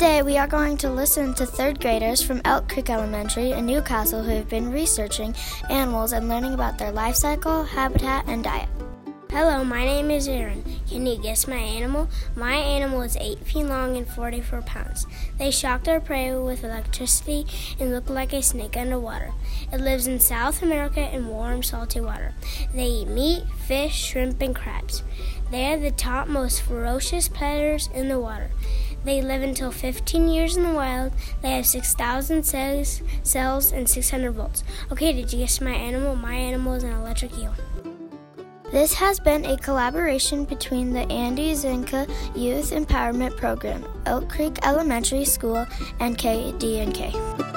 Today we are going to listen to third graders from Elk Creek Elementary in Newcastle who have been researching animals and learning about their life cycle, habitat, and diet. Hello, my name is Aaron. Can you guess my animal? My animal is 8 feet long and 44 pounds. They shock their prey with electricity and look like a snake underwater. It lives in South America in warm, salty water. They eat meat, fish, shrimp, and crabs. They are the top most ferocious predators in the water. They live until 15 years in the wild. They have 6,000 cells and 600 volts. Okay, did you guess my animal? My animal is an electric eel. This has been a collaboration between the Andy Zinka Youth Empowerment Program, Elk Creek Elementary School, and KD&K.